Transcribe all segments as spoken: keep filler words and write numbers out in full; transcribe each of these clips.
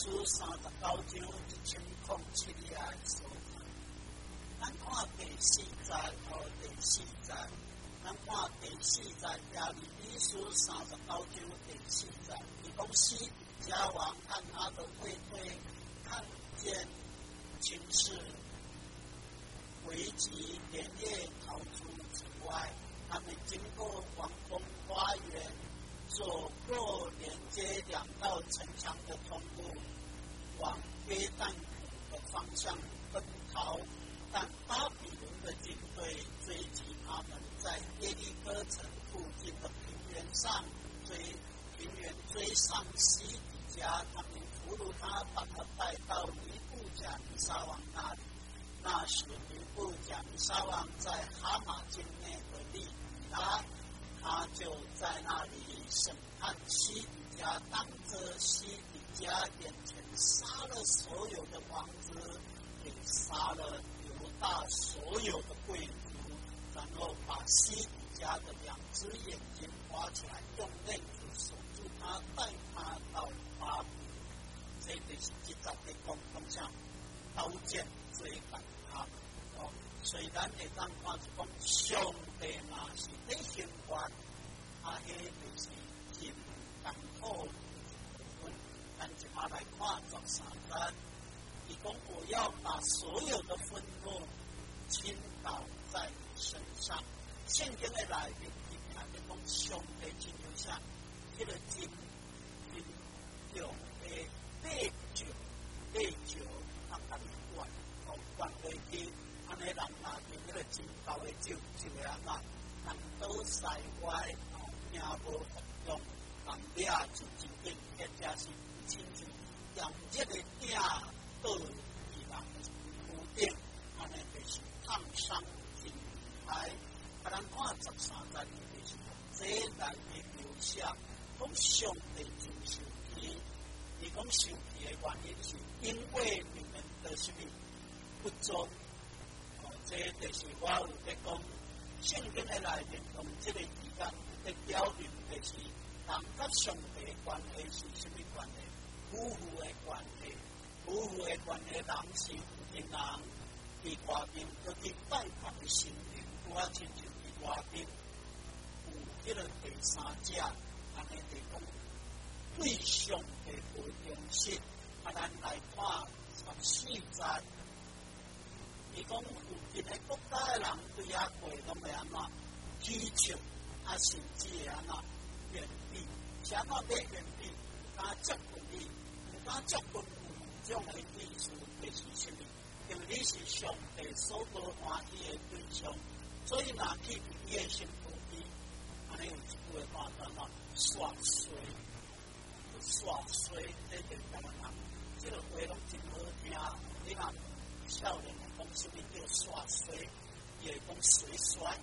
书三十九章一千零七页所谈。咱看第四节和第四节，咱看第四节耶利米书三十九章第四节，伊讲西底家王和他的卫队看见情势危急，连夜逃出之外。他们经过王宫花园，走过连接两道城墙的通路，往约旦河的方向奔逃。但巴比伦的军队追击他们，在耶利哥城附近的平原上追平原追上西底家，他们俘虏他，把他带到尼布甲尼撒王那里。那时尼布甲尼撒王在哈马境内的利比拉，他就在那里审判西底家，当着西底家眼前杀了所有的王子，也杀了犹大所有的贵族，然后把西底家的两只眼睛挖起来，用链子锁住他，带他到巴比伦。这就是这十个讲方向，刀剑追赶他们。哦，虽然会当看是讲上帝嘛是在行权，啊，迄就是很艰苦的部分。咱即马来看十三节，伊讲我要把所有的愤怒倾倒在你身上。圣经的内面，伊讲的讲上帝真有啥，迄个真真强的内疚，内疚，通甲你管，哦管落去，安尼人若用迄个真高的酒，就会安怎？人倒西歪，哦，命无服用，人掠就真紧，或者是亲像炎热的鼎倒伫人头顶，安尼就是烫伤真厉害。啊，咱看十三节就是这内面描写，讲上帝真受气。伊讲受气的原因是因为你们的什么不忠。哦，这就是我有在讲圣经的内面同这个时间的标准，就是人甲上帝的关系是什么关系？夫妇的关系。夫妇的关系，人是有钱人，伫外面要去拜访的心灵，拄啊亲像伫外面有迄个第三者，安尼就讲对上帝无忠心。啊，咱来看十四节，伊讲附近的国家的人对遐过拢会安怎？祈求啊，甚至会安怎远避？是安怎要远避？有敢接近你？有敢接近？这种的意思就是什么？因为你是上帝所不欢喜的对象，所以若去你的幸福里，安尼有一句的话叫做耍衰，耍衰，这个台湾人，这个话拢真好听。你若少年讲什么叫耍衰，伊会讲衰衰，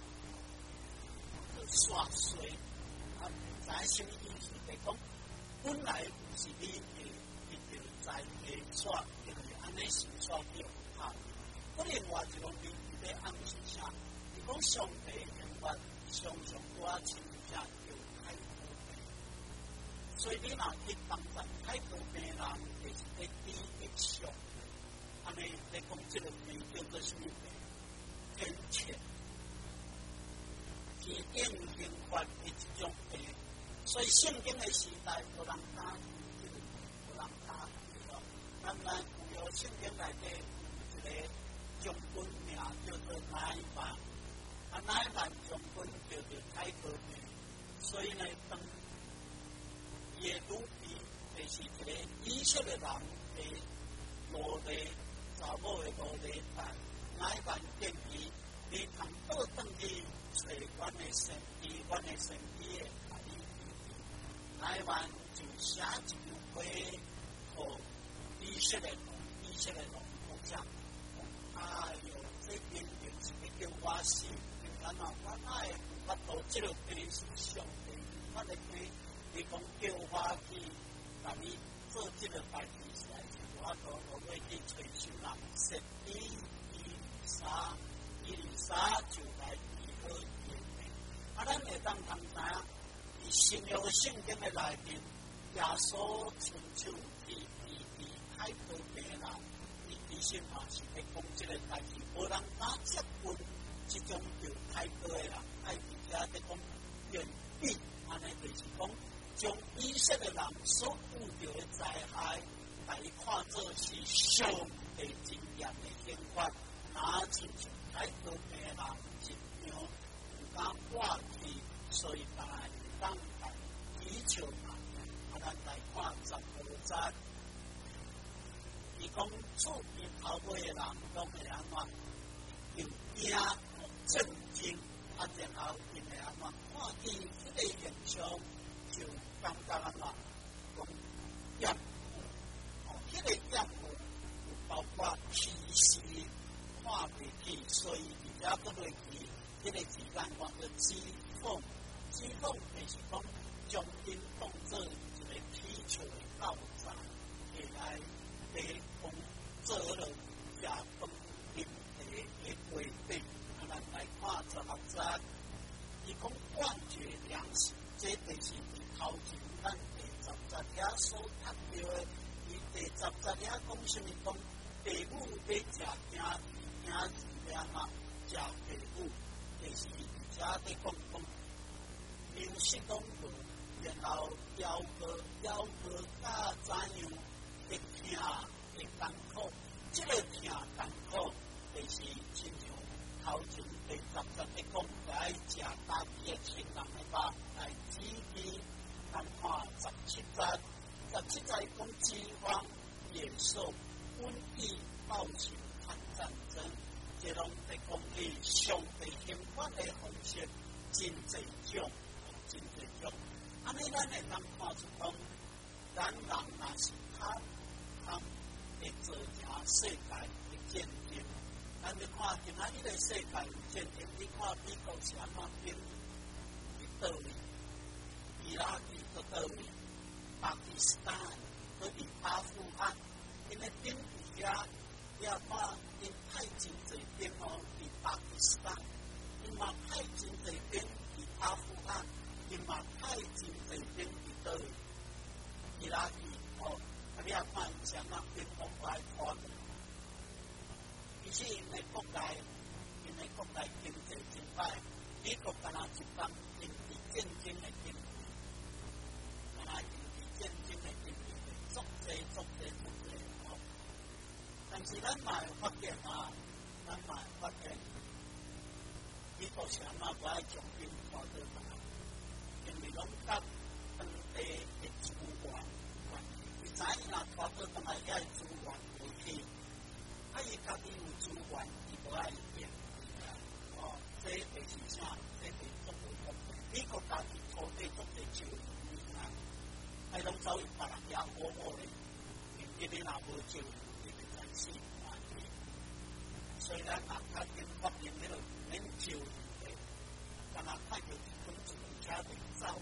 耍衰，啊，知什么意思？就是讲本来不是你的。在地耍，因为安尼是耍叫他。我另外一方面，伊要暗示啥？伊讲上帝原本常常我亲像有太多病，所以你若去帮助太多病人，就是在第一上。安尼在讲这个病叫做什么病？天谴，天顶刑罚的一种病。所以圣经的时代，无人打，无人打。咱咱有圣经内底有一个将军名叫做乃縵，啊乃縵将军叫做太可病，所以呢，当耶路比就是一个以色列人的罗列查某的罗列版，乃縵建议你通倒转去找阮的神医，阮的神医的来医治，乃縵就写一张批互。以色列人，以色列人好讲，哎呦，这边就是一叫我死，然后我哪会有法度？这个病是上帝，我来去，你讲叫我去，甲你做这个代志起来，我都我要去找寻人，神医伊莎，伊莎就来医好伊的病。啊，咱会当通知影，伊新约圣经的内面，耶稣亲手去医治。 心嘛是在讲这个代志，无人敢接近这种有态度的人，爱伫遮在讲远避，安尼就是讲将以色列人所遇到的灾害，来看作是上帝经验的刑罚，拿亲像太多的人一样，唔敢挂去，所以大家当代祈求嘛，啊，咱来看十五节。伊讲厝边头尾的人拢会安怎？又惊震惊，啊，然后因会安怎？看见迄个现象，就感觉安怎？讲厌恶，哦，迄个厌恶有包括歧视、看袂起，所以而家搁袂记，迄个字眼叫做讥讽，讥讽就是讲将因当作一个起笑的道材，会来。来讲做了食饭饮茶的规定，啊，咱来看十六节，伊讲断绝粮食，这就是伫头前咱第十节遐所读到的。伊第十节遐讲什么？讲父母要食囝儿，囝儿要嘛食父母，就是遮在讲讲粮食拢无，然后要个要个甲怎样？会疼会艰苦，这个疼艰苦，就是亲像头前第十节咧讲，来食家己的亲人的肉来指记。咱看十七节，十七节讲饥荒、野兽、瘟疫、暴行、和战争，这拢在讲起上帝刑罚的方式，真侪种，真侪种。安尼咱会当看出讲，咱人若是较会做成世界的见证，咱要看今仔日个世界有见证，你看美国是安怎变，伫倒位，伊拉克伫倒位，巴基斯坦搁伫阿富汗，因为兵伫遐，你也看因派真侪兵哦，伫巴基斯坦，因嘛派真侪兵伫阿富汗，因嘛派真侪兵伫倒位，伊拉克哦。你也看以前啊，兵国来看，而且因的国内，因的国内经济真歹，美国敢若一当经济战争的经济，敢若经济战争的经济，足济足济足济哦。但是咱嘛会发现啊，咱嘛会发现，美国是安怎不爱将兵带倒来，因为拢甲当地的资源。知影若拖倒倒来遐资源无去，啊伊家己有资源，伊无爱用，哦，这就是啥？这是足无公平。美国家己土地足侪少年啊，啊拢走去别人遐好好咧，因这边若无少，伊就战死完去。虽然若较紧发现迄个免少的，但若看到分子车顶走，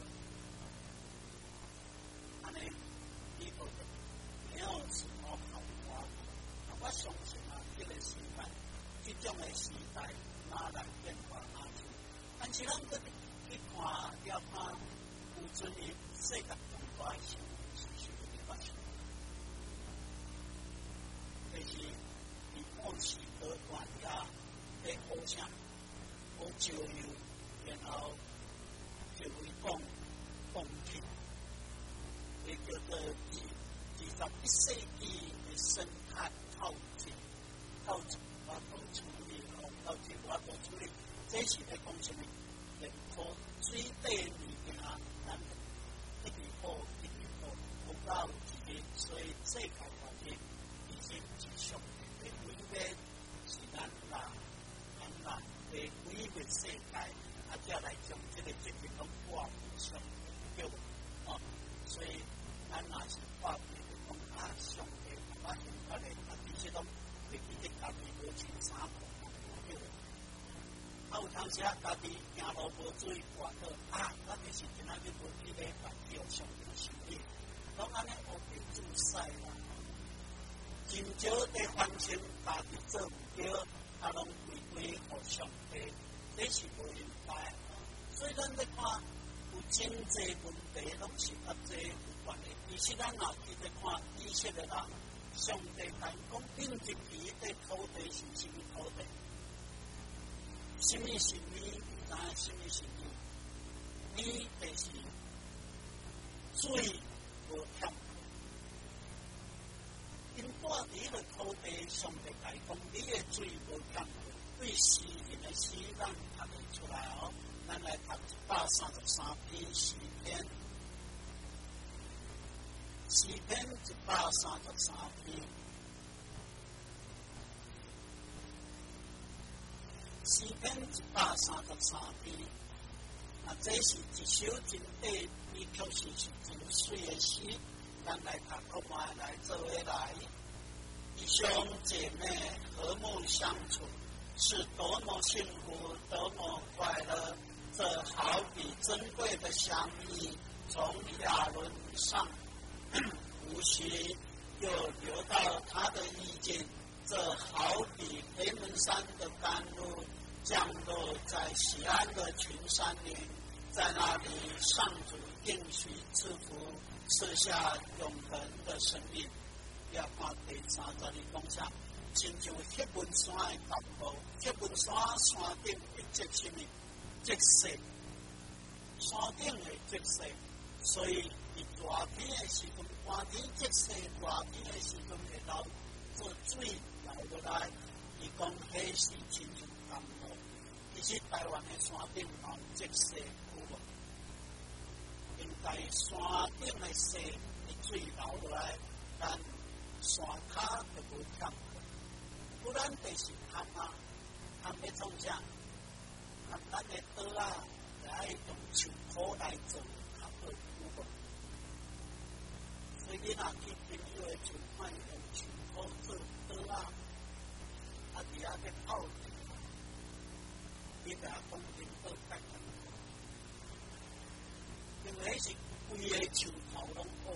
安尼。美国的没有什么好话，我相信啊，这个时代，这种的时代，哪来变化哪去？但是咱搁去看，要看有尊于世界中大的事，是是的发生。就是伊末世隔断呀，在好声，好照耀，然后就会讲讲起。也叫做以二十一世纪的生态透镜，透镜我都处理，透镜我都处理。这是在讲什么？人口水底物件，咱一直好，一直好，好到一日，所以世界环境已经是上帝的毁灭，是咱人，咱人的毁灭世界，啊，才来将这个责任拢挂在上帝的哦，所以。咱若是发现讲啊，上帝把刑罚的啊，这些拢会记得家己无穿衫裤，啊，有当时啊，家己行路无注意看到啊，咱就是今仔日无去礼拜，叫上帝受理，拢安尼学被注塞啦。真少的反省家己做唔对，啊，拢归归互上帝，这是无应该。所以咱在看有真济问题，拢是较济有关的。其实咱若去在看以色列人， 上帝讲讲顶一期的土地是什么土地？什么是米？知影什么是米？米就是水无欠。因住伫个土地，上帝讲讲你的水无欠，对诗人的诗咱读得出来哦。咱来读一百三十三篇诗篇，诗篇一百三十三篇。诗篇一百三十三篇，啊，这是一首真短，伊确实是真水的诗。咱来读，我们来做伙来。弟兄姐妹和睦相处，是多么幸福，多么快乐！这好比珍贵的香蜜从亚伦上无须又流到他的衣襟，这好比黑门山的甘露降落在西安的群山林，在那里上主应许赐福，赐下永恒的生命。也看第三十二讲啥，亲像迄本山的淡薄，迄本山山顶会结什么？结实，山顶会结实，所以伫大天的时阵，寒天结实，热天的时阵会流做水流落来。伊讲迄是亲像淡薄。其实台湾的山顶嘛有结实有无？应该山顶的石的水流落来，但山骹就无欠，不然就是贪啊，贪要创啥？贪咱的刀啊，来用树土来做较好有无？所以你若去朋友的厝看用树土做刀啊，啊伫遐咧泡着，你甲讲用刀干啥？因为是规个树头拢乌。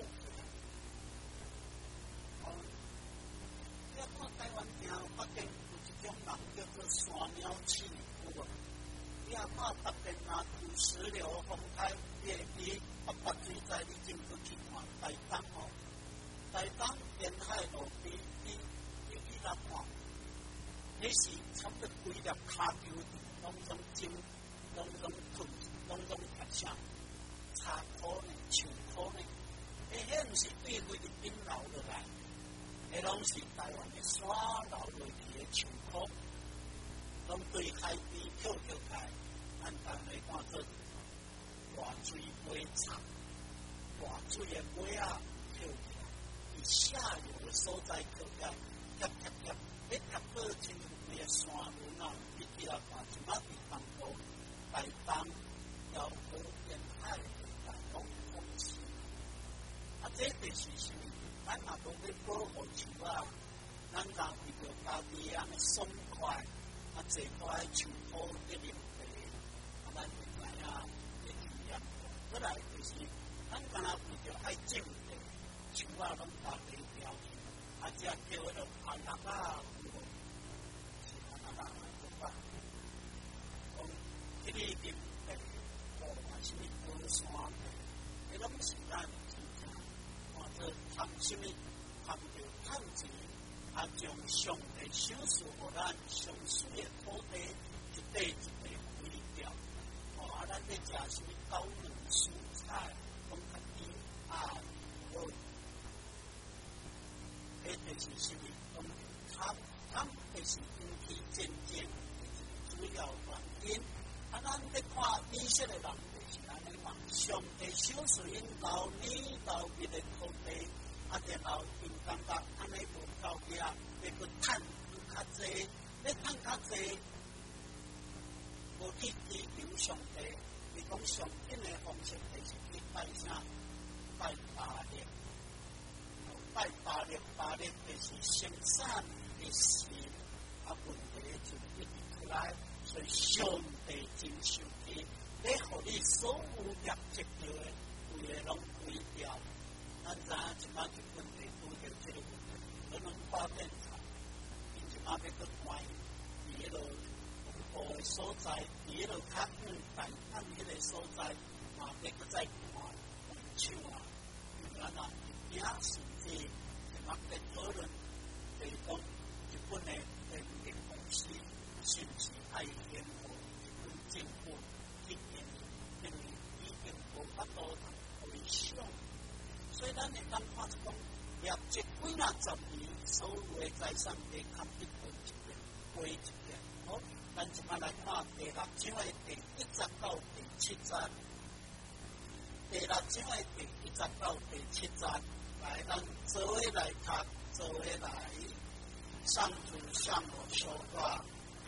台湾行北边有一种人叫做山鸟鼠，有无？你啊看北边若有石榴风开，你会记北北水在你进过去看台东哦，台东沿海路边，你你去那看，那是差不多规粒骹球拢总种，拢总吞，拢总拍啥？茶土呢，树土呢？诶，迄毋是对菲律宾流落来。迄拢是台湾的山流落去的树土，拢对海边跳跳开，咱当来看做大水尾长，大水的尾啊跳起来，伫下游的所在跳起来，夹夹夹，一夹到亲像规个山轮啊，你去来看，即马伫东部、台东、辽河沿海的台东风势，啊，这就是什么？咱若无要保护树啊，咱若为着家己安尼爽快，啊，坐在树土一零地，啊，咱就知影会经验。过来就是，咱敢若为着爱种地，树啊拢搭地条去，啊，只叫迄个阿拉啊，有无？是阿拉啊，对吧？讲迄个林地，或者是高山地，迄拢是咱。谈什么？谈着趁钱，啊，将上帝赏赐予咱上水的土地一块一块毁掉。哦，啊，咱咧食什么高粱蔬菜，讲较甜啊，好。迄就是什么？讲贪贪就是引起战争的主要原因。啊，咱咧看以色列人就是安尼嘛，上帝赏赐因老年老日的土地。啊，然后因感觉安尼无够力，要去趁较济，要趁较济，无去祈求上帝。你讲上紧的方式就是去拜啥？拜巴力，拜巴力，巴力就是生产的神，啊，问题就一直出来，所以上帝真生气，要互你所有业绩到的，规个拢毁掉。咱知影即摆就问题拄着即个问题，可能发展出，因即摆要去关伫迄落红布的所在，伫迄落较远淡淡迄个所在，嘛要搁再看，像啊，咱啊，影甚至即摆在讨论那十年所有的财产被砍一半一半，归一遍。好，咱即摆来看第六章的第一节到第七节。第六章的第一节到第七节，来咱做伙来读，做伙来上主向我说话。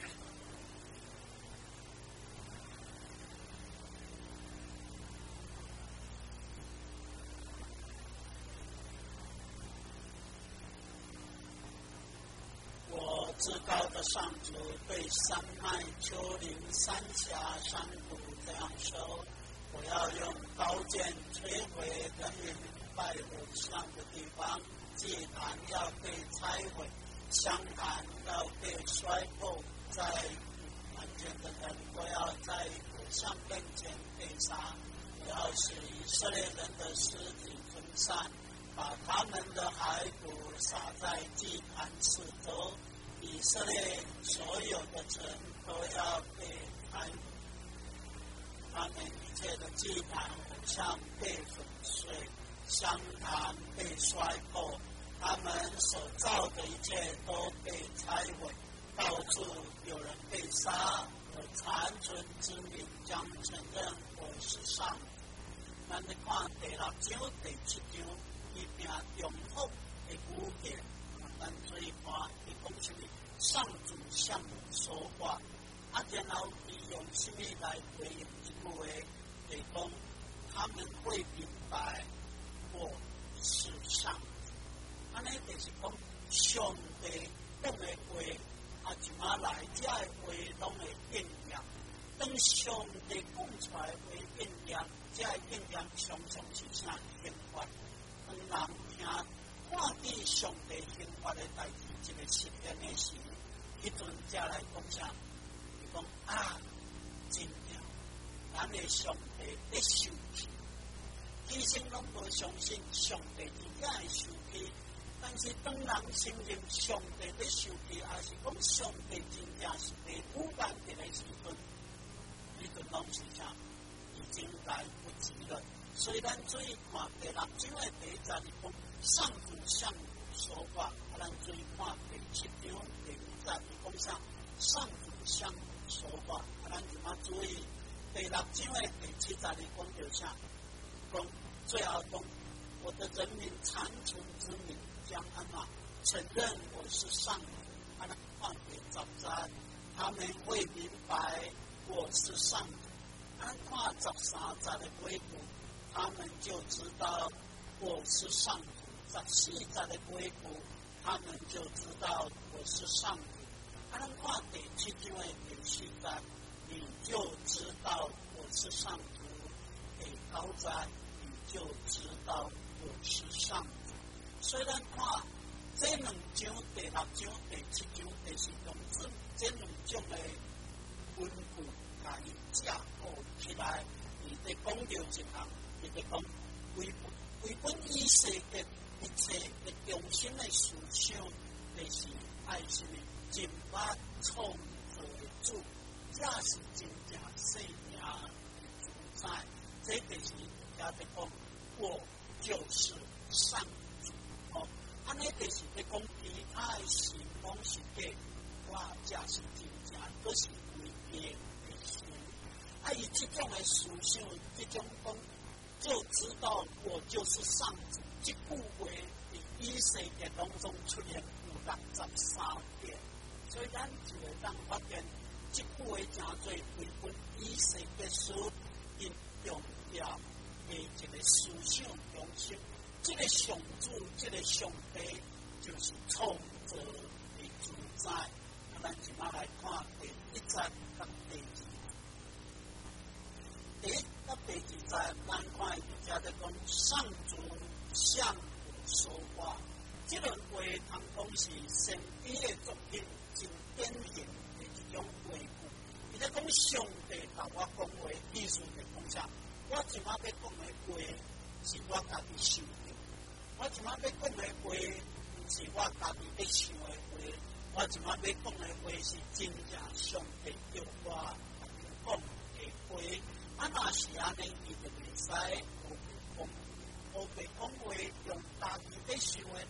我至高的上主对山脉、丘陵、山峡、山谷这样说：我要用刀剑摧毁人民拜偶像的地方，祭坛要被拆毁，香坛要被摔破，在完全的人都要在偶像面前被杀。我要使以色列人的尸体分散，把他们的骸骨撒在祭坛四周。以色列所有的城都要被拆毁，他们一切的祭坛偶像被粉碎，香坛被摔破，他们所造的一切都被拆毁，到处有人被杀。我残存之民将承认我是上主。咱来看第六章、第七章，伊并重复的古典，咱注意看，伊讲什么？上主向我说话，啊，然后伊用什么来回应这句话？就是讲，他们会明白我是上主。安尼就是讲，上帝讲的话，啊，怎么来这个话拢会应验？当上帝讲出来会应验，这个应验常常是啥刑罚？当人听看见上帝刑罚的代志，一个实验的时，迄阵才来讲啥？伊讲啊，真正咱的上帝在受气，其实拢无相信上帝真正会受气。但是当人承认上帝在受气，还是讲上帝真正是被污犯的时阵，迄阵拢是啥？已经来不及了。所以咱注意看第六章的第一节，里讲上主向我说话，啊，咱注意看第七章第五节，里讲啥？上主向我说话，啊，咱怎么注意？第六章的第七节里讲到啥？讲最后讲，我的人民残存之民将安嘛承认我是上主，啊，咱看第十节，他们会明白我是上主。咱看十三节的回顾，他们就知道我是上主。十四节的回顾，他们就知道我是上主。咱看第七章的第四节，你就知道我是上主。第九节，你就知道我是上主。虽然看这两章，第六章、第七章、第四章字，这两种的文句，甲伊架构起来，伊在讲到一项，伊在讲为为本以世的一切的中心的思想，就是爱心的尽把创造的主，这是真正生命的主宰。这就是也在讲，我就是上主。哦，安尼就是在讲其他的事拢是假，我这是真正，都是为别的事。啊，以这种的思想，这种讲，就知道我就是上主。这句话在以色列当中出现有六十三遍，所以咱就会当发现，这句话真侪为本以色列所应用了的一个思想中心。这个上主，这个上帝就是创造的主宰。啊，咱即马来看第一节跟第二节。第一到第二节，咱看伊遮在讲上主向我说话。这段话通讲是神秘的作品，真典型的一种话句。伊在讲上帝甲我讲话，意思就讲啥？我即马要讲的话，是我家己想的。我即马要讲的话，毋是我家己要想的话。我即马要讲的话，是真正上帝叫我讲的话。啊，若是安尼，伊就袂使胡白讲，胡白讲话用家己要想的动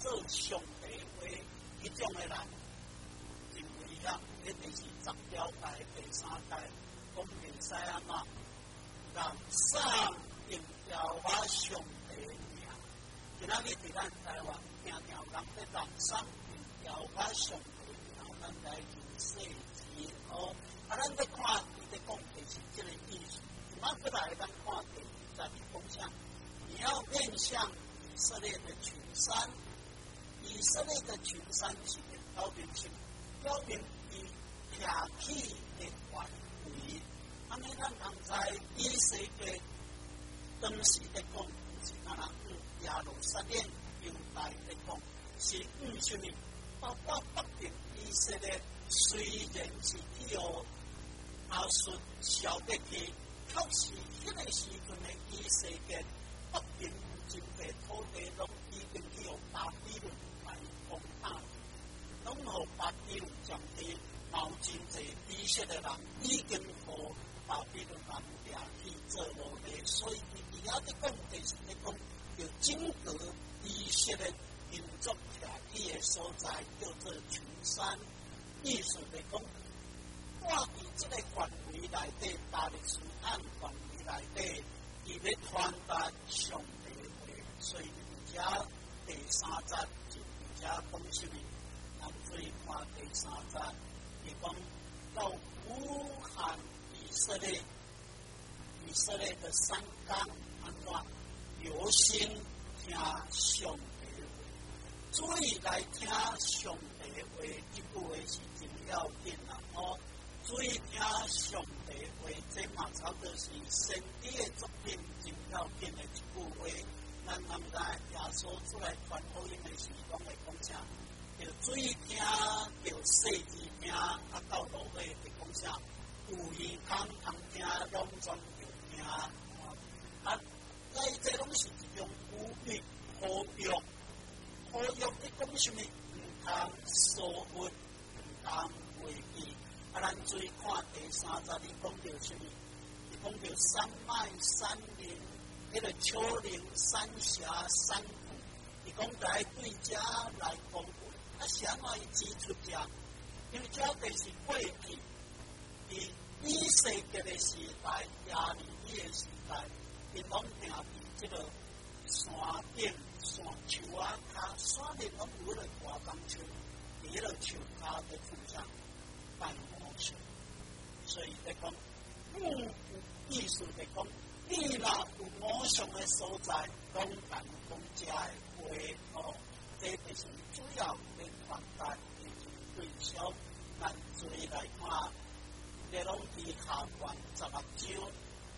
做上帝话，迄种的人，真危险。迄就是十条大第三代，讲袂使安怎，人上定调我上帝名。今仔日伫咱台湾，定定有人在人上定调我上帝名，咱来入世之后，啊，咱在看伊在讲的是这个意思。咱过来咱看第二十二讲啥？你要面向以色列的群山，以色列的群山是标明性，标明伊徛起的范围。安尼咱通知以色列当时在讲，是咱人嗯耶路撒冷犹大在讲，是嗯什么？包括北定以色列虽然是去互亚述小得去，确实迄个时阵的以色列北定真侪土地拢已经去互巴比伦来攻打，拢互巴比伦占地，毛真侪以色列人已经互巴比伦人掠去做奴隶，所以伊遐在讲就是在讲要整个以色列民族徛起的所在叫做群山，意思来讲，我伫这个范围内底，大历史按范围内底，伊要传达上帝话，所以而且第三节就而且讲什么？咱注意看第三节，伊讲到武汉以色列，以色列的山冈安怎留心听上帝话，注意来听上帝话，这句话是真要紧啦！哦，注意听上帝话，这嘛差不多是先知的作品真要紧的一句话。咱人在耶稣出来传福音的时，讲来讲啥？要注意听，要细致听，啊到落尾就讲啥？有耳通通听，拢总要听。啊，咱这拢是一种鼓励、呼吁、呼吁你讲什么？唔通疏忽，唔通违背。啊，咱注意看第三节，你讲到什么？你讲到山脉、山林，迄个丘陵、山峡、山谷，你讲来对遮来讲话，啊，是安怎伊指出遮？因为遮就是过去，伫以色列的时代、亚利米的时代，因拢定伫即个山顶、山丘啊，骹山顶拢有迄个大钢树，伫迄个树骹在附上拜魔术，所以在讲，嗯，意思在讲，你若有魔术的所在，拢敢讲遮的话哦，这就是主要的传达的对象。咱注意来看，列王记下卷十六章，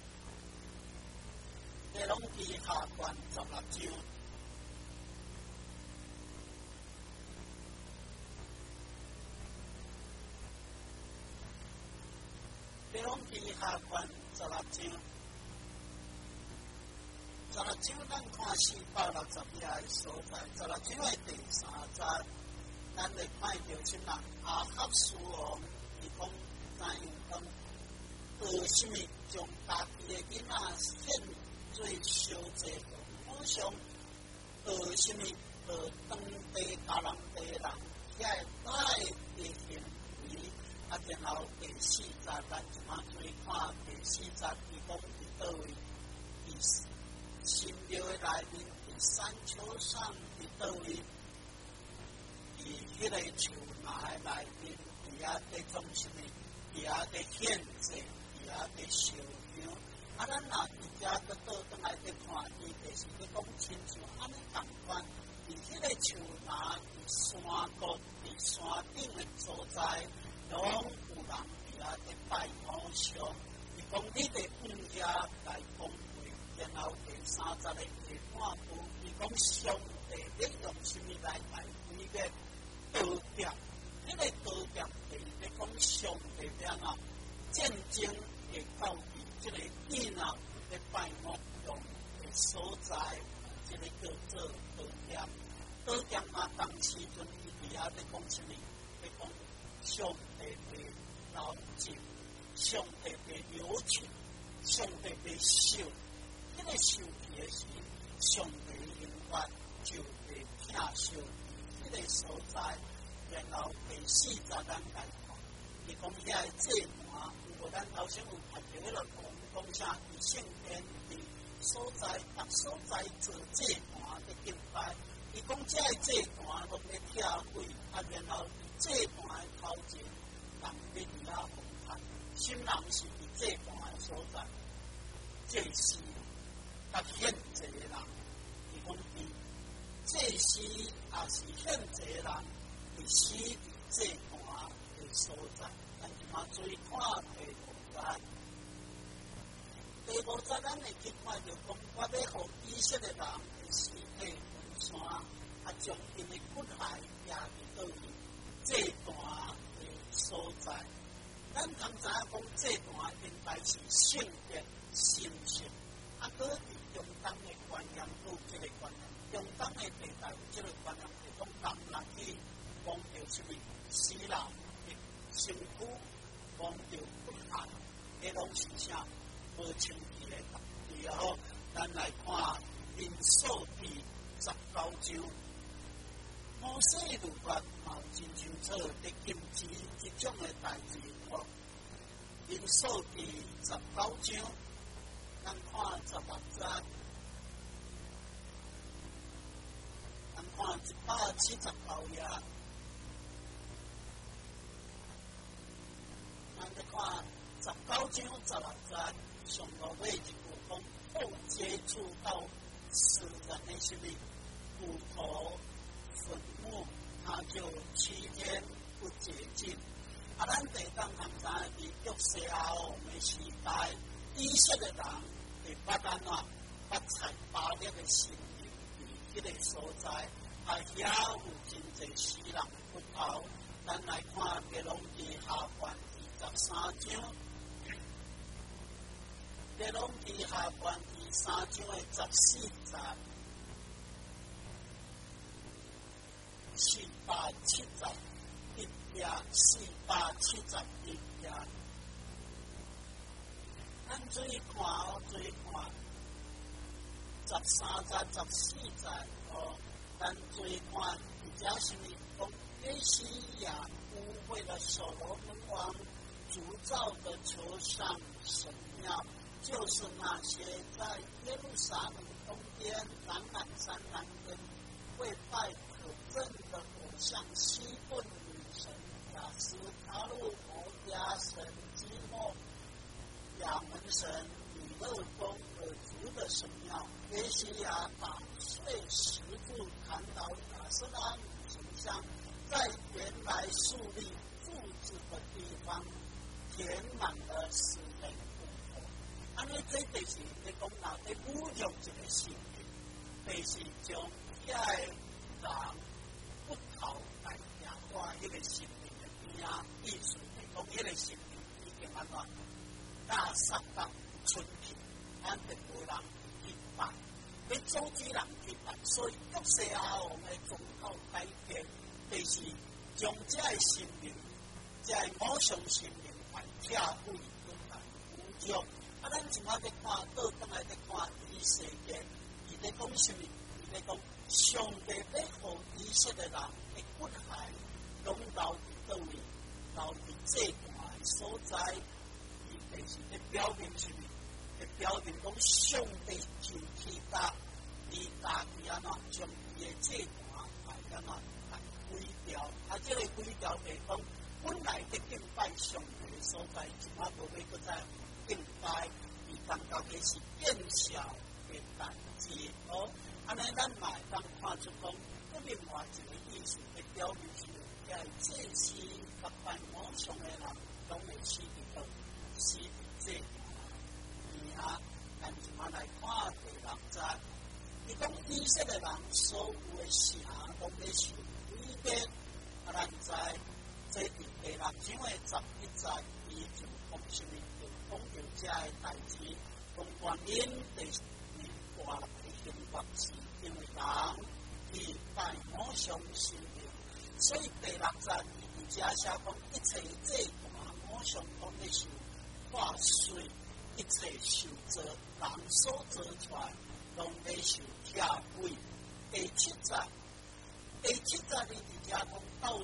列王记下卷十六章。列王记下卷十六章，十六章咱看四百六十页的所在，十六章的第三节，咱来看到什么？亚哈斯王伊讲怎样讲？为什么将家己的囡仔献做烧祭的？好像为什么呃当地家人地人遐来的行为？啊，然后第四节咱即马注意看第四节，伊讲伫倒位？伊神庙的内面，伫山丘上伫倒位？伊迄个树苗的内面，伊也在种什么？伊也在献祭，伊也在烧香。啊，咱若伫遮搁倒转来伫看，伊就是咧讲亲像安尼共款。伫迄个树苗伫山谷、伫山顶的所在，拢有人伫遐在拜偶像。伊讲你伫五遐来讲话，然后第三节的第半部，伊讲上帝咧用什么来来规个道点？迄个道点就是咧讲上帝点啊，战争会到伫即个伊若咧拜偶像的所在，即个叫做道点。道点嘛，当时阵伊伫遐咧讲什么？咧讲上帝的劳动，上帝的流情，上帝的受。迄个受气的时，上帝的刑罚就会疼受。 个所在，然后第四十咱来看，伊讲遐个祭坛，有无咱头先有读到迄个讲讲啥？以圣殿伫所在，逐所在做祭坛的敬拜。伊讲遮个祭坛拢咧拆毁，啊，然后祭坛的头前，人民遐奉献，心人是伫祭坛的所在，祭司甲献祭的人，伊讲伊祭司也是献祭的人，伫死伫祭坛的所在。咱即马注意看第五节，第五节咱会去看着讲，我要互以色列人的尸体分散，啊，将因的骨骸也伫倒位祭坛的所在。咱通知影讲祭坛应该是圣洁、神圣，啊，搁伫中东的观念有即个观念，中东的地带有即个观念，是讲人人去忘掉什么死人的身躯，忘掉骨骸，迄拢是啥无清气的代志啊！咱来看民数记十九章，摩西律法嘛有真清楚伫禁止即种的代志哦。民数记十九章，咱看十六节，咱看一百七十九页，咱再看十九章十六节。上落尾一句讲，后接触到死人的什么骨头、坟墓，他就七天不洁净。啊，咱地当通知伫约西亚王的时代，以色列人会捌安怎捌采巴列的神灵伫迄个所在，啊，遐有真侪死人的骨头。咱来看《列王记下卷》二十三章。列王记下卷第三章的十四节，四百七十一页，四百七十一页。咱注意看哦，注意看，十三节、十四节哦，咱注意看，而且是咪讲约西亚污秽了所罗门王铸造的球上神庙。就是那些在耶路撒冷东边橄榄山南边跪拜可憎的偶像西顿女神雅斯塔路摩加神基莫亚门神米勒公而族的神庙，约西亚打碎石柱砍倒亚斯拉女神像，在原来树立柱子的地方填满了死人。安尼这就是咧讲人咧侮辱一个神明，就是将遐个人骨头来变化迄个神明的边啊，意思是讲迄个神明已经安怎大杀到村去，咱就无人去拜，要阻止人去拜，所以约西亚王的宗教改革，就是将这个神明，这个偶像神明来拆毁，来侮辱。啊，咱即马在看，倒转来在看以色列，伊在讲什么？伊在讲上帝要互以色列人的骨骸拢留伫倒位，留伫祭坛的所在，伊就是在表明什么？在表明讲上帝就去甲伊家己安怎将伊的祭坛来安怎来毁掉。啊，这个毁掉就是讲，本来的敬拜上帝的所在，即马无要搁再敬拜，伊感觉的是变小的代志哦。安尼咱嘛会当看出讲，搁另外一个意思的表明是，在祭司甲拜偶像的人，拢会死伫倒，死伫祭坛啊。咱即马来看第六节，伊讲以色列人所有的城拢咧受毁灭，啊，咱知这伫第六章的十一节，伊就讲什么？讲到这个代志，讲原因就是面大的幸福是因为人去拜偶像神明，所以第六节伊伫遮写讲一切祭坛偶像拢咧受破碎，一切受造人所造出来拢咧受拆毁。第七节，第七节里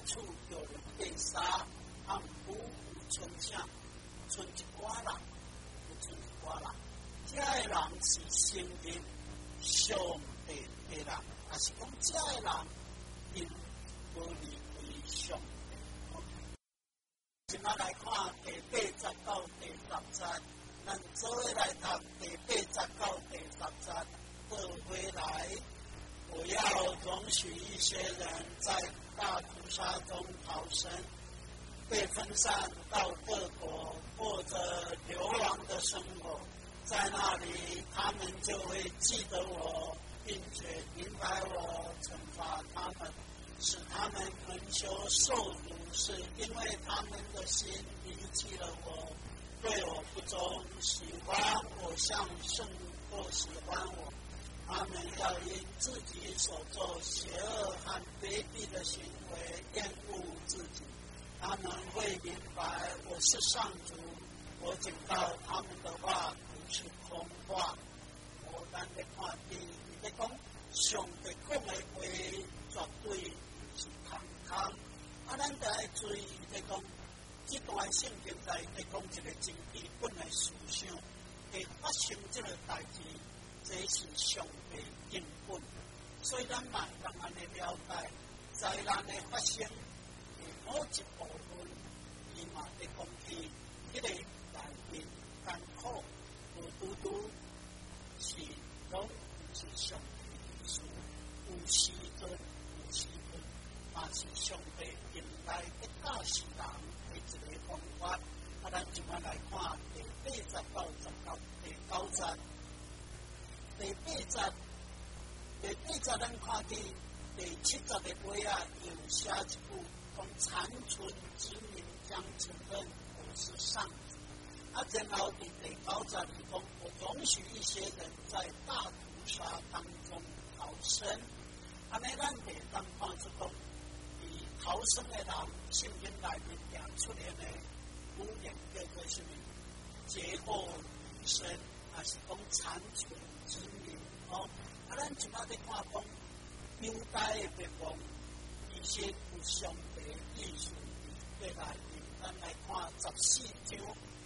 处有人被杀，他们不顾村乡，村一寡人，不村一寡人，这个人是圣灵上帝的人，也是讲这个人因无离开上帝。今仔来看第八十到第十节，咱做伙来读第八十到第十节，倒回来。我要容许一些人在大屠杀中逃生，被分散到各国，过着流亡的生活。在那里，他们就会记得我，并且明白我，惩罚他们，使他们蒙羞受辱，是因为他们的心离弃了我，对我不忠，喜欢我像圣不喜欢我。他们要因自己所做邪恶和卑鄙的行为厌恶自己。他们会明白我是上主，我警告他们的话不是空话。我咱的看第二个讲，上帝讲的话绝对是空空。啊，咱就要注意在讲，这段圣经在在讲一个真基本的思想，会发生这个代志。这是上帝应本，所以咱嘛当然的了解，灾难的发生的某一部分，伊嘛在讲起迄个内面艰苦，无拄拄是拢是上帝的事，有时阵有时阵，嘛是上帝应来的教示人的一个方法。啊，咱今仔来看第八十到十九第九节。第八节，第八节咱看见第七节的尾啊，有写一句讲残存之民将承认我是上主。啊，然后第第九节里讲，我容许一些人在大屠杀当中逃生。安尼咱袂当看出讲，以逃生的人，圣经内面也出现的语言叫做什么？劫后余生，还是讲残存？之民哦，啊，咱即摆在看讲犹太的别王，伊些有上帝意思对内面，咱来看十四章，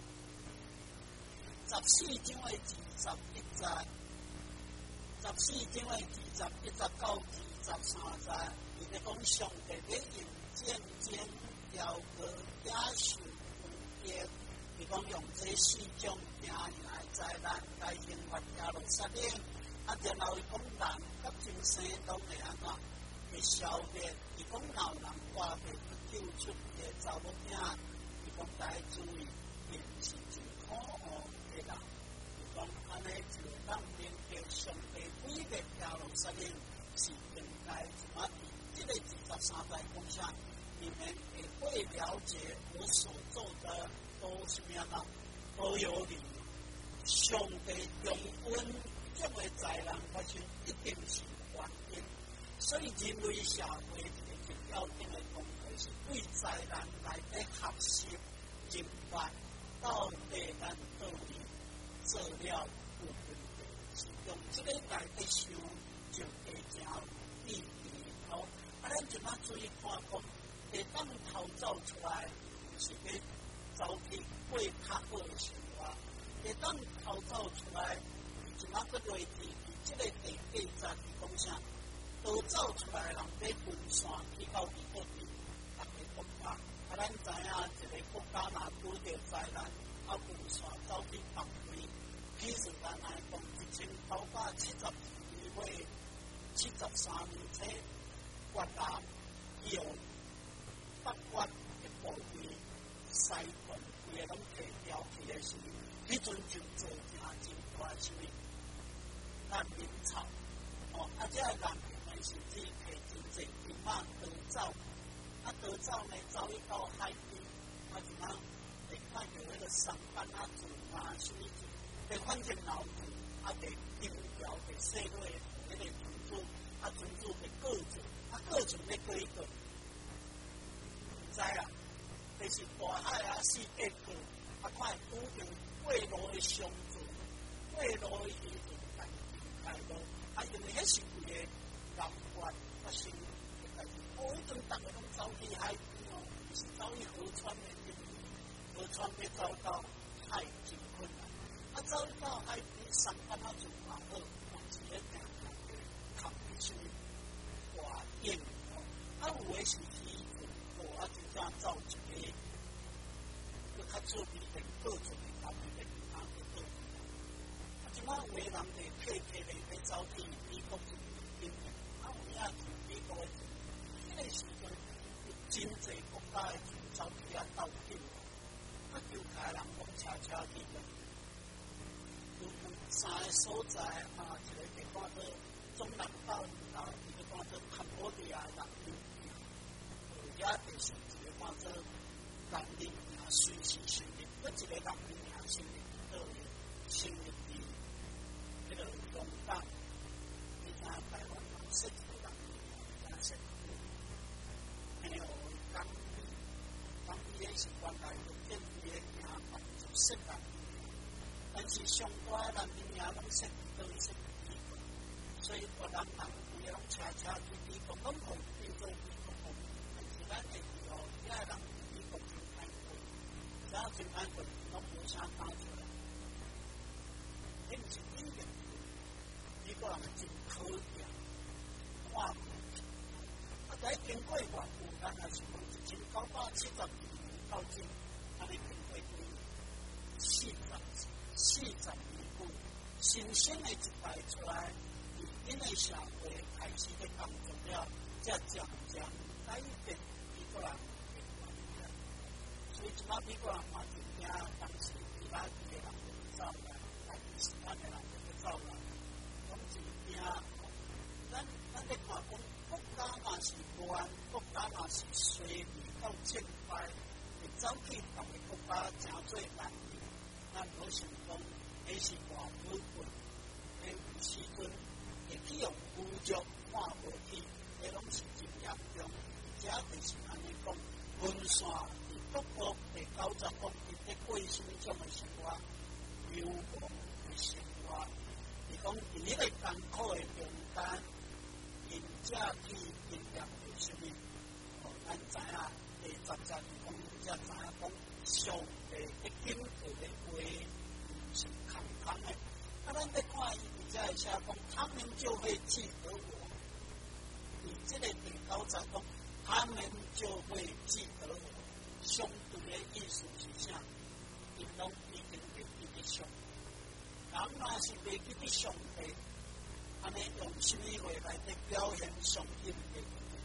十四章的二十一节，十四章的二十一节到二十三节，伊在讲上帝咧用渐渐要个亚述文言，伊讲用这四种惊来灾难来刑罚耶路撒冷，啊，然后伊讲人甲众生拢会安怎会消灭？伊讲老人活袂去救出个查某囝，伊讲该注意，并是真可恶的人。伊讲安尼就当面对上帝毁灭耶路撒冷是应该怎么的？这个二十三代讲啥？你们也会了解我所做的都什么样啊？都有理。上帝用恩这样的灾难发生，一定是原因。所以人类社会一个重要点的功课是对灾难来的学习、认识，到底咱到底做了有问题，是用这个来的想，就会真有意义哦。啊，咱就要注意看讲，会当逃走出来，就是要走去过较好的生活。会当逃走出来，就那个内地，这个第八节讲啥？逃走出来人要分散去到几个地，逐个国家。啊，咱知影一个国家若拄着灾难，啊分散走去别地。譬如咱来讲，一千九百七十二年尾，七十三年初，越南由北越的部队西顿规个拢摕调去的时候。迄阵就做正真大什么难民潮，哦，啊，这个难民呢，甚至摕真济金马逃走，啊，逃走呢，走去到海边，啊，怎样会看到那个上班啊、做啊、什么做，会反正老土，啊，会丢掉，会洗落那个村子，啊，村子会各种，啊，各种咧过一个，唔知啊，就是大海啊，世界各，啊，看拄着。过路的上船，过路的时阵，但开路，啊，因为迄是规个南越发生的代志。哦，迄阵逐个拢走去海川要走到海真困难。啊，走到海边上班啊就蛮好，但是咧定定咧靠不出华阴哦。啊，有诶是鱼哦，啊就这样走一个，佮较出名的各种的他们的他们的。啊，即摆有诶人就客客咧咧走去美国就边的，啊，有影去美国诶，迄个时阵真侪国家诶就走去遐斗阵。啊，就开人讲车车去的，有三个所在啊，一个被看做中南岛，啊，一个看做柬埔寨人民，也就是一个看做人民名随时成立，搁一个人民名成立到成立伫迄个龙岗，你看台湾人设一个人民名成立，还有港港也是关来的。识人，但是上大人民名拢识，都识美国，所以别人人规个拢车车去美国，拢会变做美国人。但是咱会知道，遐人美国真歹过，然后真歹过，拢无啥打出来。迄毋是英语，美国人真可怜，哇！啊，在经过偌久，咱也是讲一千九百七十二年到今，安尼经过几年。四十四十年久，新鲜的一代出来，因为社会开始在工作了，才渐渐改变美国人的观念。所以即摆美国人嘛真惊，当时其他几个人就走来，但是其他的人就走来，拢真惊。咱咱咧看讲，国家嘛是乱，国家嘛是衰微到战败，会走去别个国家真做难。咱无想讲，迄是偌好运，迄有时阵会去用武力看无起，迄拢是真严重。而且就是安尼讲，分线伫各国第九十公里咧过什么种的生活，流亡的生活。是讲伫迄个艰苦的中间，因才去经验着什么？哦，咱知影第十节讲，才知影讲上帝的经过的话。是康康的，啊，咱在看伊比较一下讲，他们就会记得我。你这个第九章讲，他们就会记得我。上帝的意思是啥？因拢已经袂记得上帝。人若是袂记得上帝，安尼用什么话来在表现上帝的意义？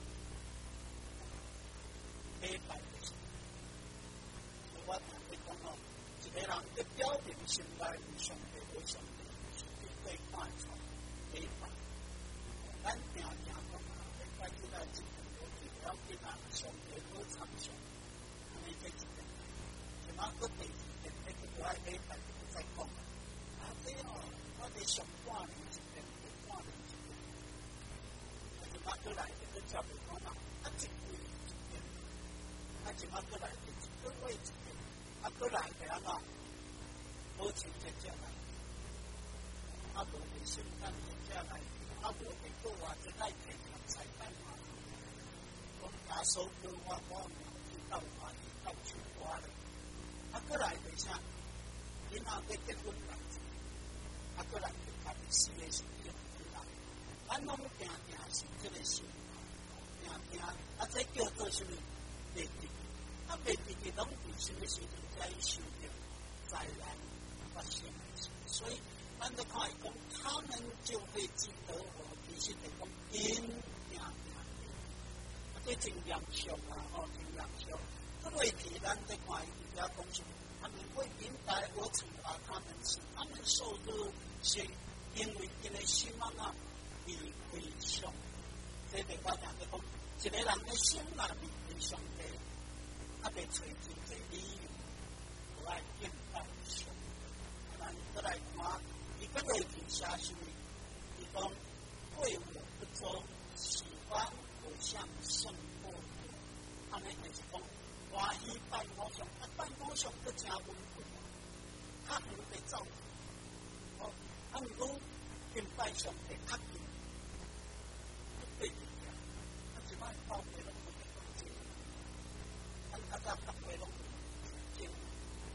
礼拜就是。我同你讲哦。一个人在表明心内有上帝无上帝，是绝对看出礼拜。咱定定讲啊，礼拜就来一份无去了解啊，上帝好参详，安尼这一点。什么个第二点，那个爱礼拜就再讲。啊，对哦，我哋上半年一点，下半年一点。啊，什么个来这个叫做讲啊，啊，一个月一点，啊，什么个来这一个月一点。啊，过来嘅啊嘛，好钱就借来，啊无嘅圣诞就借来，啊无嘅过话就来骗人财产嘛。我打手表我我去到话去到出话咧，啊过来为啥？你那要结婚人，啊过来就把你事业是用起来，咱拢定定是这个心态，定定啊这叫做什么？袂记，啊袂记嘅拢伫什么时阵？在受到灾难发生的事，所以咱在看伊讲，他们就会记得我。其实嚟讲，因命命，啊，这真严肃啊！哦，真严肃。这问题咱在看伊比较讲什么？他们会明白我惩罚他们是他们受的是因为因为希望啊，离归上。这个我讲的讲，一个人的心啊离归上帝，啊，被找真侪理由。来敬拜上，咱再来看，伊个问题写什么？伊讲对我不忠，喜欢偶像胜过我。安尼就是讲，欢喜拜偶像，啊拜偶像佫真稳固，较远袂走。哦，啊毋过敬拜上会较近，对对呀，啊即摆教会拢无得讲这，啊较早教会拢。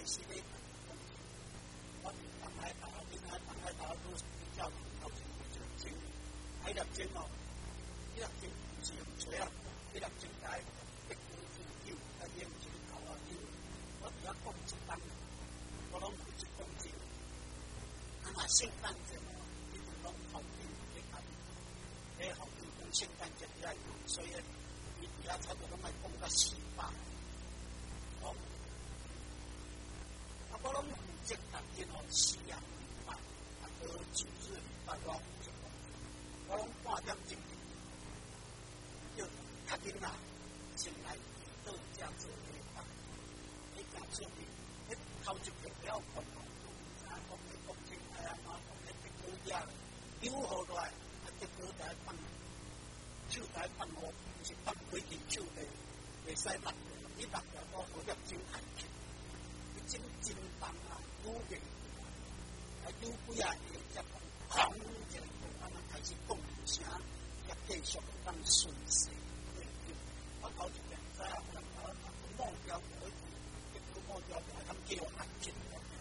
是咧讲，我当海头，你看当海头都比较头前就经，海粒经哦，迄粒经不是用锤啊，迄粒经来逼住住丢，啊用石头啊丢，我伫遐讲一单，我拢有一公斤，啊那圣诞节哦，伊就拢后边咧讲，咧后边讲圣诞节来用，所以伊伫遐差不多拢爱讲到四百。哦，啊，我拢负责当天哦，四日礼拜，啊，到九日礼拜我负责讲，我拢半点钟就较紧啦，先来到遮做礼拜，你讲说明，你头一遍不要讲讲，啊，讲你讲真哎呀妈，讲你别搞遐，有好来，啊，结果来放，手来放我，是放几条手的，袂使落。你目标我好入真安全，你真真重啊，有嘅，啊有几啊个才讲，砰一个部分啊开始讲声，也继续当顺势。我头一遍知啊，我我目标可以，结果目标就係咁叫安全。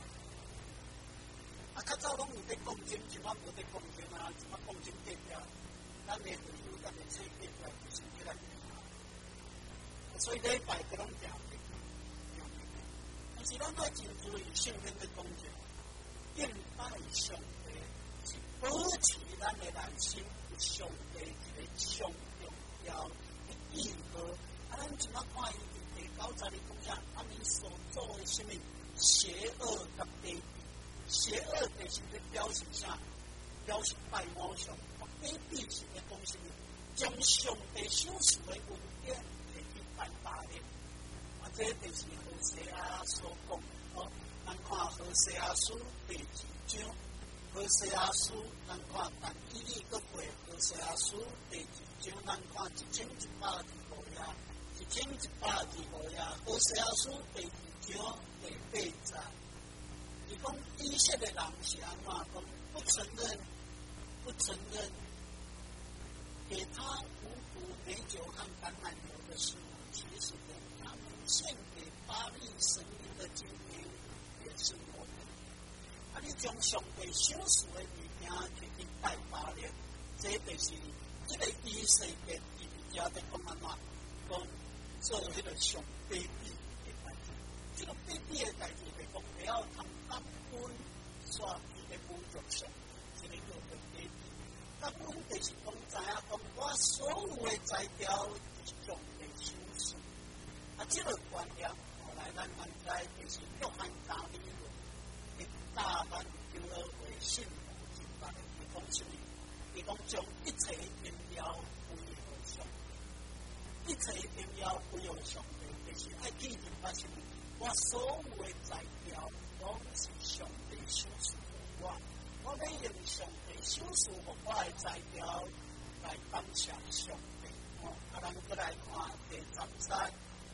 啊，較早攏有啲講真，即擺無啲講真啊，即擺講真計標，咱嘅隊友咱嘅車計標就是幾難。所以禮拜佢攏定定，但是咱愛真注意聖經嘅講者，敬拜上帝是保持咱嘅人生有上帝一個上重要嘅意義。啊，咱即擺看伊第九十嘅講者，啊，你所做嘅什麼邪惡甲卑鄙，邪惡就是咧表示啥？表示拜偶像，卑鄙是咧講什麼？將上帝所賜嘅恩典。拜巴咧，啊，這就是何西阿所講哦。咱看何西阿書第二章，何西阿書，咱看但以理個過何西阿書第二章，咱看一千一百二號呀，一千一百二號呀，何西阿書第二章第八節，伊講以色列人是安怎講？不承認，不承認，給他五穀美酒和橄欖油的食物。其實他們獻給巴力神明的精靈也是我們。啊，你將上帝所屬的物件摕去拜巴力，這就是這個以色列伊家的講安怎講做迄個上卑鄙的代志。這個卑鄙的代志係講不要通感恩煞伊的侮辱上帝，這個叫做卑鄙。感恩就是講知影講我所有的材料是上帝所屬。啊，這個觀念後來咱現在就是約翰大理論，亦大咱叫做為信奉敬拜的伊講什麼？伊講將一切榮耀歸於上帝，一切榮耀歸於上帝，就是愛記住發什麼？我所有的材料都是上帝所賜予我，我要用上帝所賜予我的材料來感謝上帝。哦，啊，咱再來看第十三。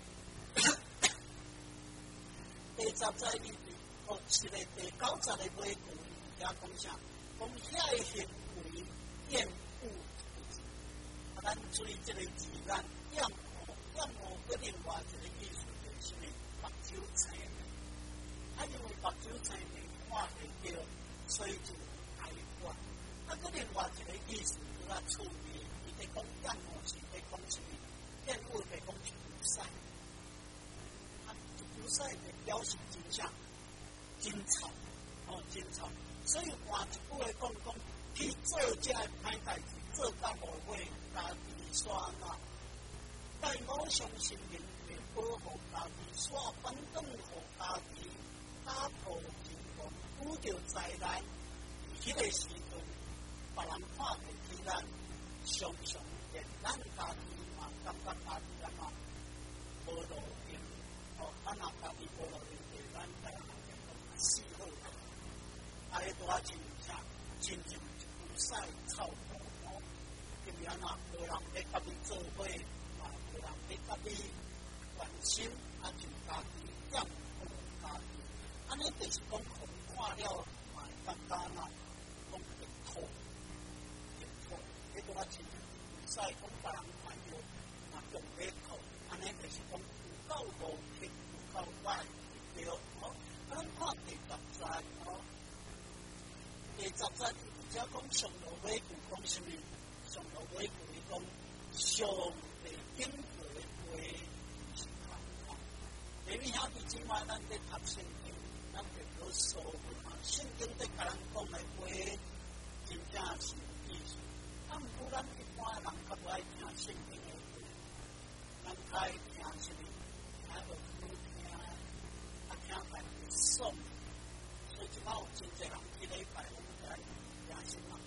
第十在裏邊，哦，是咧第九十嘅尾句，也講啥？講遐個行為厭惡土地。啊，咱注意這個字眼，厭惡，厭惡嗰另外一個意思就是咩？目睭青的。啊，因為目睭青的看會到，所以就愛我。啊，嗰另外一個意思就係處理，伊哋講厭惡是咧講什麼？厭惡係講除曬。除曬的表示真相，真吵，哦，真吵。所以換一句來講講，去做這歹代志，做到無尾，家己煞嘛。但我相信人會保護家己，煞反動互家己，打破情況，遇到災難，迄個時陣，別人看袂起咱，常常連咱家己嘛，感覺家己啊嘛，無路用。哦，咱若家己無路用，對咱家己講死好啦。啊，迄拄仔真啥，親像一股屎臭毛毛，因為安怎無人要甲你做伙，嘛無人要甲你關心，啊就家己厭惡家己。安尼就是講，互看了嘛會感覺嘛，講會痛，會痛。迄拄仔真有屎講別人看着，嘛用要吐，安尼就是講有夠無氣。夠壞對哦，啊第十节只讲上路尾句讲什么？上路尾句讲上帝应许为是靠。因为遐弟兄仔，咱咧读圣经，咱就有所谓啊，圣经咧甲咱讲的话，真正是有意思。啊，毋过咱一般人较不爱听圣经的话，咱较爱听什么？听就好听，啊听来就爽。所以即摆有真侪人去礼拜，我们在听什么？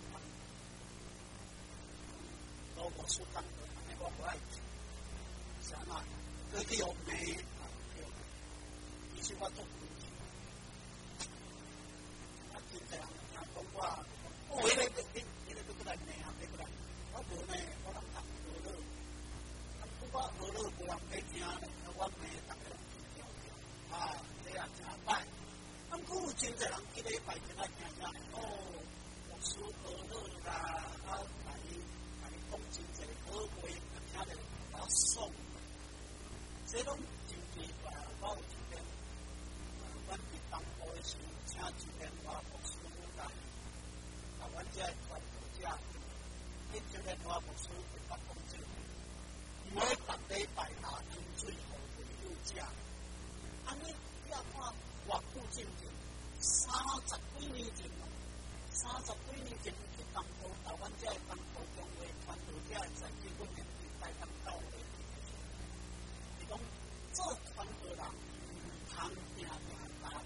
我无书讲过，安尼我不爱听。啥嘛？佢哋有美。其實我都唔知，啊，真係人講我，我迄個你你個個來名啊，你個來，我無呢，我人讀無了，啊，我無了無人俾聽咧，我名逐個人聽聽聽，啊，你也真歹，啊，佢有真濟人去禮拜真愛聽聽，哦，牧師無了啦，啊，甲你甲你講真濟好話，聽得好爽，這種真奇怪，我有。阮伫東部的時候，請一個外國師傅來，啊，阮這個傳道者，迄這個外國師傅就甲講這個，每逐禮拜下天水互朋友食，安尼你啊看偌久之前，三十幾年前咯，三十幾年前去東部，啊，阮這個東部中會傳道者在幾個年代帶咱到的，是講做傳道人唔通定定。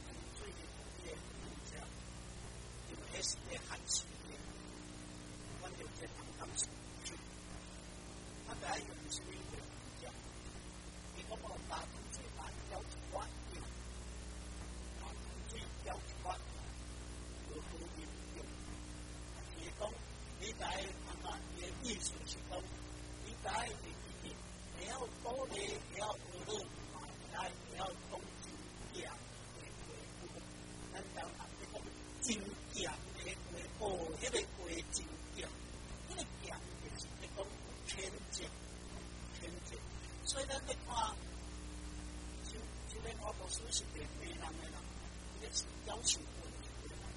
迄是咧限時嘅，阮就即項感受去，啊，第一用什麼嘅物件？你講我打工最難要一萬嘅，打工最要一萬，有好應用。你講你在看啊，你嘅意思是講，你在你一定你要多啲，你要娛樂，啊，你要講真嘅嘅嘅部分，咱就話你講真嘅。哦，迄、那個話真強，迄、那個強就是你講偏見，偏見。所以咱咧看，就就咧我無說是白白人嘅人，迄是要求問題嘅人，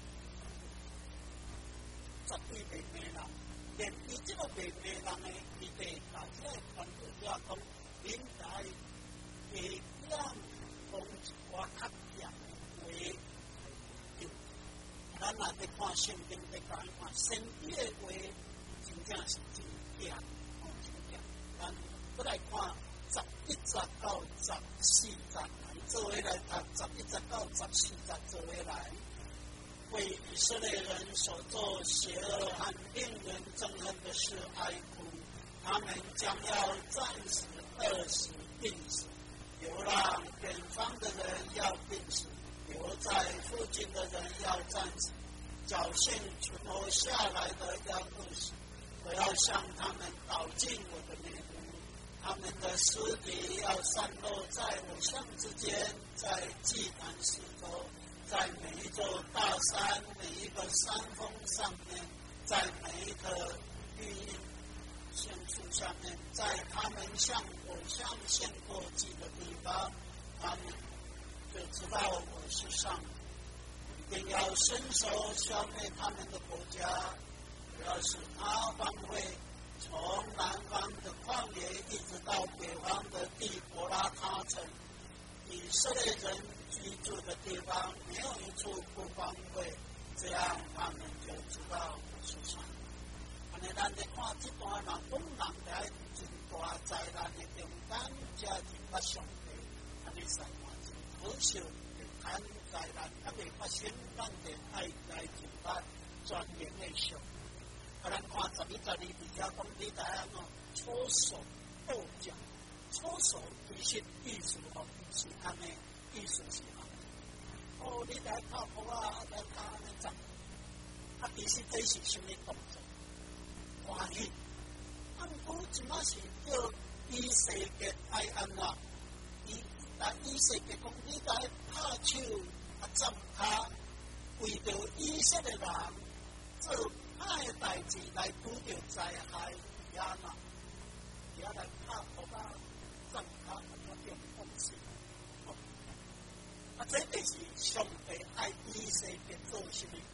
絕對白白人。連伊即個白白人嘅伊哋大家傳道者講，應該會讓講一寡較強嘅話。咱若咧看聖經，咧講看聖經嘅話，真正是真假，哦，真假。咱再來看十一節到十四節，做起來讀十一節到十四節做起來，為以色列人所做邪惡和令人憎恨的事哀哭，他們將要戰死、餓死、病死，流浪遠方的人要病死。留在附近的人要戰死，僥倖存活下來的要餓死。我要向他們導進我的面目，他們的屍體要散落在我像之間，在祭壇四周，在每一座大山、每一個山峰上面，在每一棵綠蔭橡樹下面，在他們向偶像獻過祭的地方，他們就知道我是上帝，一定要伸手消滅他們的國家，不要使他方會從南方的曠野一直到北方的地伯拉他城，以色列人居住的地方沒有一處不方位，這樣他們就知道我是上帝。安尼咱咧看這段嘛，講人在真大災難的中間，才認捌上帝，安尼使嘛。可笑嘅看災難，還未發生，咱哋愛來盡發專業嘅上。啊，咱看十一十二而家講你睇下哦，搓手跺腳，搓手其實意思哦，是安尼，意思是安尼。哦，你來靠譜啊，來靠安尼做，啊，其實這是什麼動作？歡喜。啊，毋過即馬是叫以色列愛安怎？但以色列講，你在拍手啊，站腳，為着以色列人做歹嘅代志來拄着災害，也嘛，也來拍手啊，站腳啊，叫奉獻。啊，這就是上帝愛以色列做什麼？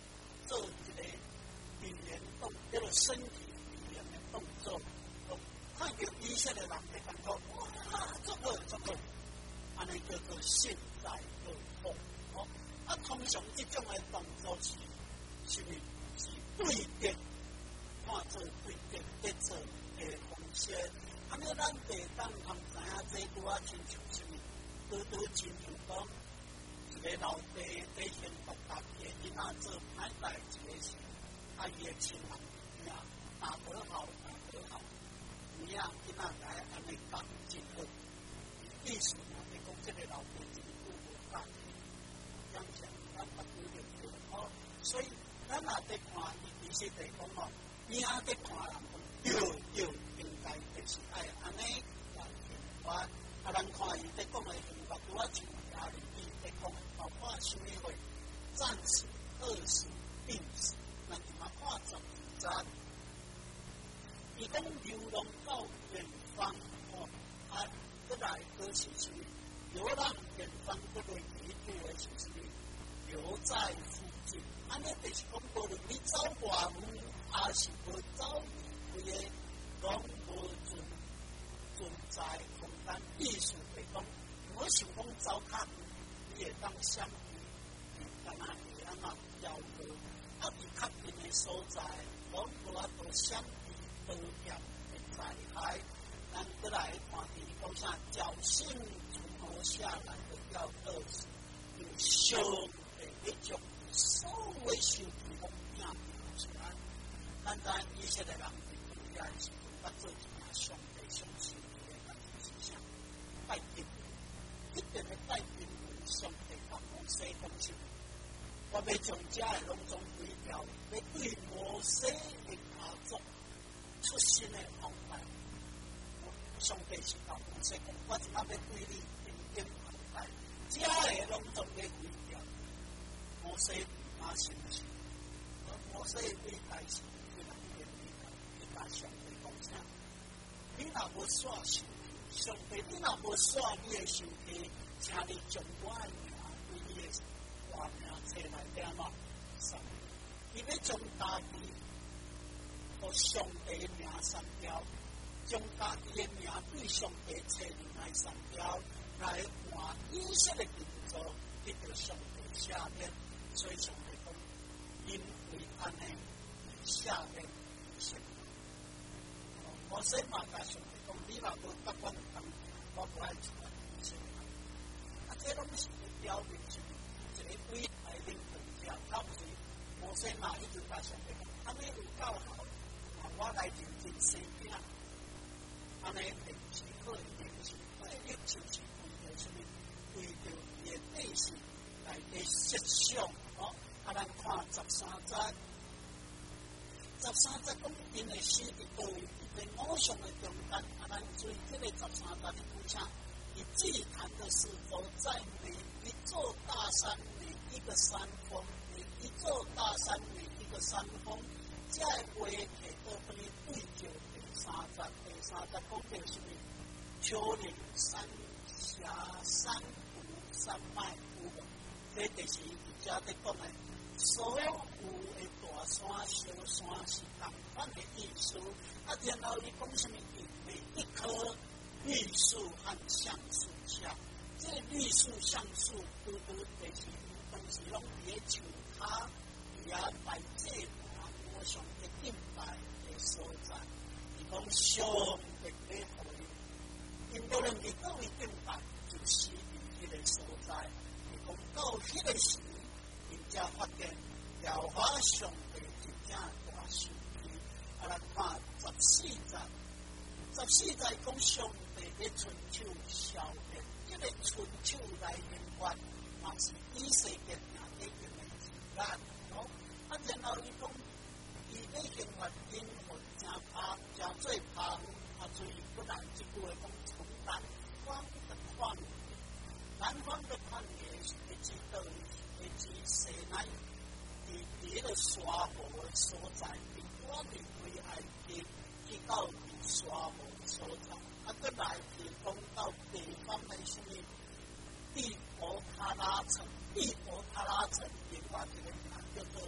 做一个语言动，叫做身体语言的动作。看到以色列人会感觉哇，这个这个，安尼叫做幸灾乐祸。哦，啊，通常这种的动作是是是是对的，看做对的，在做的方式。安尼咱地当通知影，这拄啊亲像什么？拄拄亲像讲一个老爸在幸福大嘅囡仔做歹代志嘅时，啊伊嘅亲人囝打得好，打得好。你啊，囡仔来安尼讲真好，意思嘛，你讲这个老爸真顾无讲，讲讲咱不拄着做哦。所以咱若在看伊其实在讲哦，你啊在看人讲，对对，应该就是爱安尼来幸福。啊，咱看伊在讲的幸福，拄啊像家里伊在讲的，包括什么话，战死、饿死、病死，那你嘛看十二章。伊讲流浪到远方，哦，啊，再来个是什么？流浪远方不对一度的是什么？留在附近。安尼就是讲，无论你走外远，还是无走离开的，拢无存存在空间。意思来讲，我想讲走较远，你会当相比，干那会安那遥远，啊，比较近的所在，拢无法度相比。都要会在开，咱再来看伊讲啥，侥幸存活下来的要饿死，有上帝迄种所谓受苦的命出来。咱知以色列人伫遐是捌做一件上帝上受苦的代志是啥？拜金，一定要拜金给上帝甲摩西讲啥？我要将遮的拢总毁掉，要对摩西的家族。出新的方法，上帝是甲摩西讲，我即马要对你点点方法，遮个拢总要毁掉。摩西嘛信是，摩西对代志非常严厉的，就甲上帝讲啥？你若无煞受气，上帝你若无煞你的受气，请你将我的名对你的活命册内点嘛删，伊要将家己。互上帝的名删掉，将家己的名对上帝册里来删掉，来换以色列民族得到上帝下面，所以上帝讲，因为安尼下面是，摩西嘛甲上帝讲，你若无答我的工，我不爱出来以色列。啊，这拢是表明什么？一个对来领导者，他不是摩西嘛，伊就甲上帝讲，安尼有够好。我来认真生囝，安尼定是好的定是，我的要求是为着什么？为着伊的底线来的设想哦。啊，咱看十三节，十三节讲因的死伫倒位，在偶像的中间。啊，咱注意这个十三节的讲啥？以祭坛的是否在每一座大山、每一个山峰、每一座大山、每一个山峰，这话题。都可以对照第三节，第三节讲到什么？丘陵、山峡、山谷、山脉、湖泊，这就是而家在讲的所有的大山、小山是同款的意思。啊，然后伊讲什么？每一棵绿树和橡树下，这绿树、橡树都都就是当时拢伫咧树骹，伊也摆这盘我上的顶摆。所在，伊讲上帝要互伊，因无论伫倒位顶摆，就是伫迄个所在。伊讲到迄个时，因才发现耶和华上帝真正大受气。啊，咱看十四节，十四节讲上帝咧春秋消灭，即个春秋来源源，嘛是以色列人咧用的字眼，哦。啊，然后伊讲。伊咧生活因活真怕，真做怕，啊！所以不但即句话讲从南方的旷野，南方的旷野是会指到会指西南，伫别的沙漠的所在，伫我哋为埃及去到沙漠的所在，啊，再来提供到地方的什么地伯塔拉城，地伯塔拉城另外一个名叫做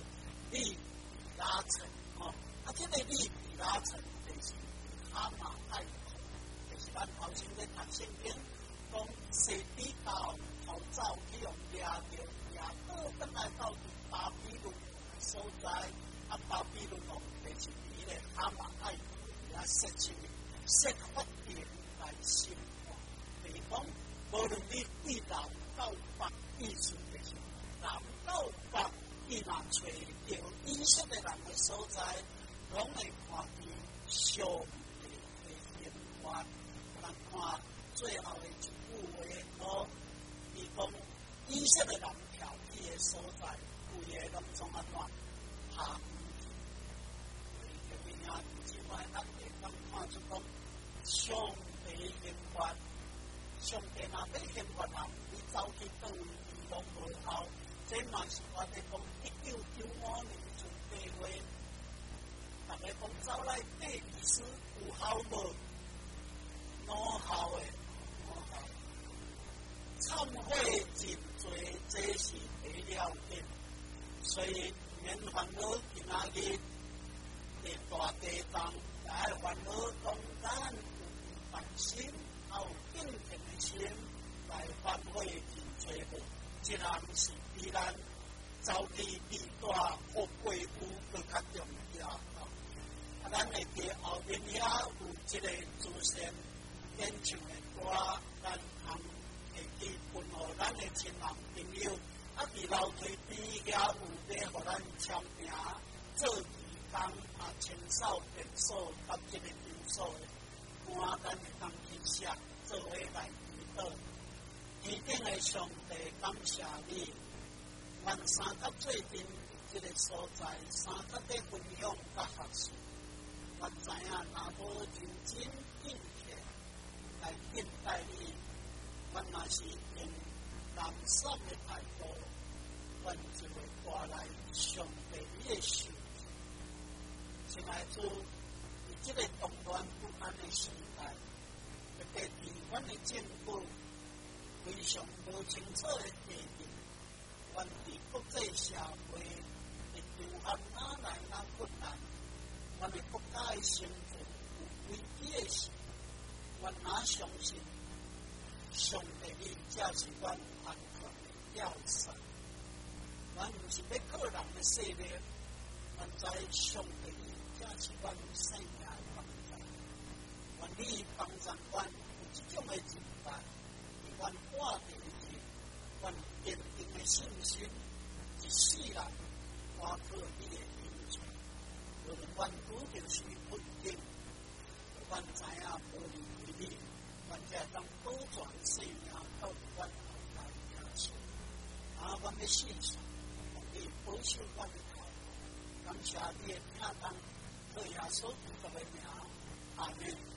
利比拉城哦，啊，这个利比拉城就是哈马爱口，就是咱头先咧读圣经讲，西比到头早去用抓着亚伯本来到巴比伦所在，啊，巴比伦王就是伊咧哈马爱口也设置设法定来生活，就是讲无论你对南到北，意思就是南到北。伊若找到以色列人的所在，拢会看见上帝的荣光。咱看最后的一句话，哦，伊讲以色列人跳起的所在，规个拢总安怎下去？所以就啊，即摆咱会当看出讲上帝荣光，上帝若要荣光人，你走去倒位，伊拢无效。这嘛是我哋讲一九九五年做八月，大家讲走来第二次有效无？无效诶，无效。忏悔真多，这是第了点。所以免烦恼，今仔日伫大地上，来烦恼当咱有担心，也有敬虔的心来忏悔真多无。这人是比咱走去离大富贵屋更较重要。啊，咱会伫后面遐有一个主线演唱的歌，咱通会去分互咱的亲人朋友。啊，伫楼梯边遐有咧，互咱签名做义工，啊，签扫电锁，甲这个场所的，看咱会当去写，做伙来祈祷。天顶的上帝，感谢你，阮三甲最近这个所在，三甲的分享甲学习，阮知影若无认真敬虔来敬拜你，阮若是用懒散的态度，阮就会带来上帝你的受气。亲爱的主，伫这个动乱不安的时代，特别伫阮的政府。非常无清楚的地点，阮伫国际社会的流行哪来哪困难，阮的国家的生存有危机的时，阮哪相信上帝你才是阮安全的要塞。阮毋是要个人的生命，阮知上帝你才是阮生命的帮助。愿你帮助阮有这种的人办。阮活着日，阮坚定的信心，一世人我靠你的恩宠。无论阮拄着是困境，阮知影无离开你，阮才当保全生命到阮后代家属。啊，阮要信上，你保守阮的头，感谢你的听当，靠耶稣基督的名，阿门。